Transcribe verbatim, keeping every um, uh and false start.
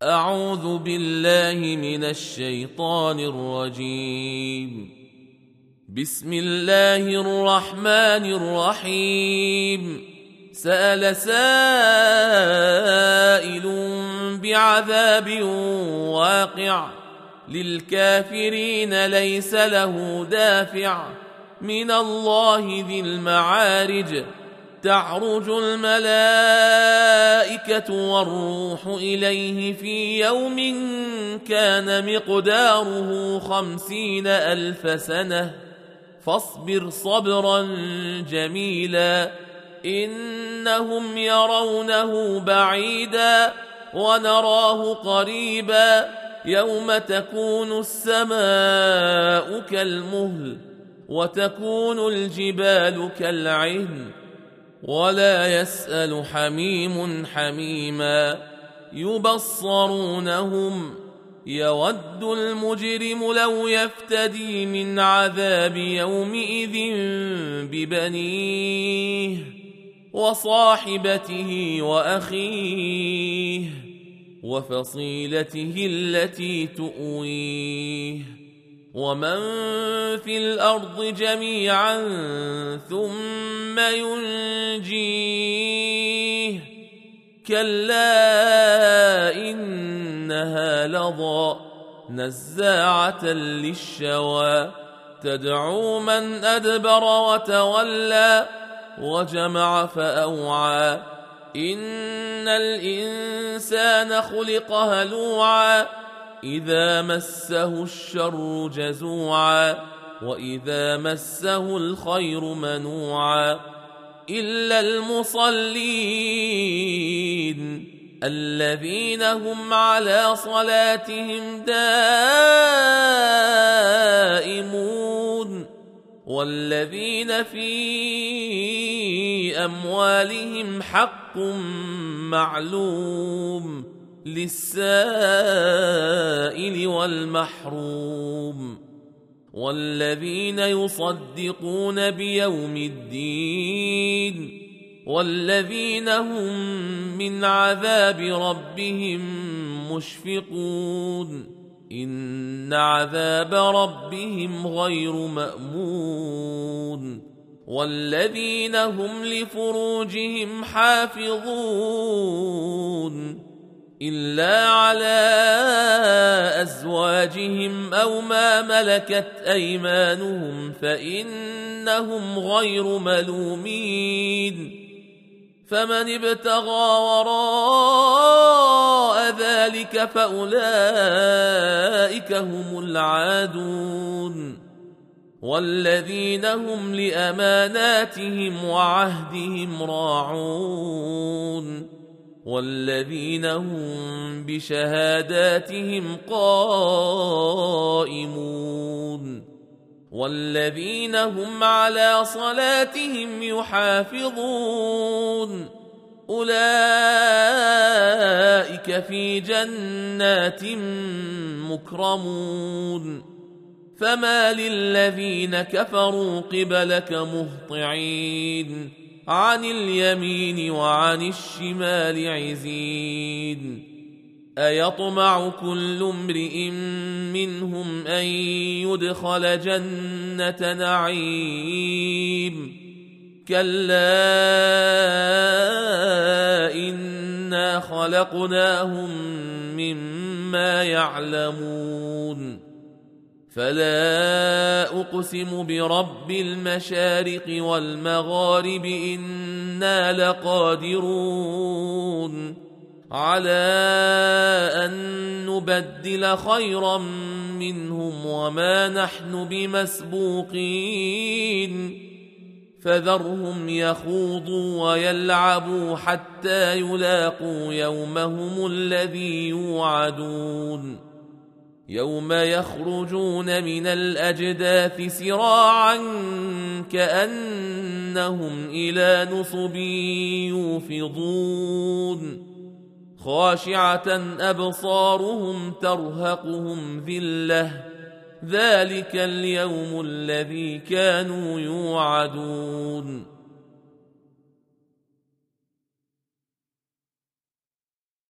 أعوذ بالله من الشيطان الرجيم. بسم الله الرحمن الرحيم. سأل سائل بعذاب واقع للكافرين ليس له دافع من الله ذي المعارج. تعرج الملائكة والروح إليه في يوم كان مقداره خمسين ألف سنة فاصبر صبرا جميلا إنهم يرونه بعيدا ونراه قريبا يوم تكون السماء كالمهل وتكون الجبال كالعهن ولا يسأل حميم حميما يبصرونهم يود المجرم لو يفتدي من عذاب يومئذ ببنيه وصاحبته وأخيه وفصيلته التي تؤويه ومن في الأرض جميعا ثم ينجيه كلا إنها لظى نزاعة للشوى تدعو من أدبر وتولى وجمع فأوعى إن الإنسان خلق هلوعا إذا مسه الشر جزوعا وإذا مسه الخير منوعا إلا المصلين الذين هم على صلاتهم دائمون والذين في أموالهم حق معلوم للسائل والمحروم والذين يصدقون بيوم الدين والذين هم من عذاب ربهم مشفقون إن عذاب ربهم غير مأمون والذين هم لفروجهم حافظون إلا على أزواجهم أو ما ملكت أيمانهم فإنهم غير ملومين فمن ابتغى وراء ذلك فأولئك هم العادون والذين هم لأماناتهم وعهدهم راعون والذين هم بشهاداتهم قائمون والذين هم على صلاتهم يحافظون أولئك في جنات مكرمون فما للذين كفروا قبلك مهطعين عن اليمين وعن الشمال عزين أيطمع كل امرئ منهم أن يدخل جنة نعيم كلا إنا خلقناهم مما يعلمون فلا أقسم برب المشارق والمغارب إنا لقادرون على أن نبدل خيرا منهم وما نحن بمسبوقين فذرهم يخوضوا ويلعبوا حتى يلاقوا يومهم الذي يوعدون يوم يخرجون من الأجداث سراعا كأنهم إلى نصب يوفضون خاشعة أبصارهم ترهقهم ذلة ذلك اليوم الذي كانوا يوعدون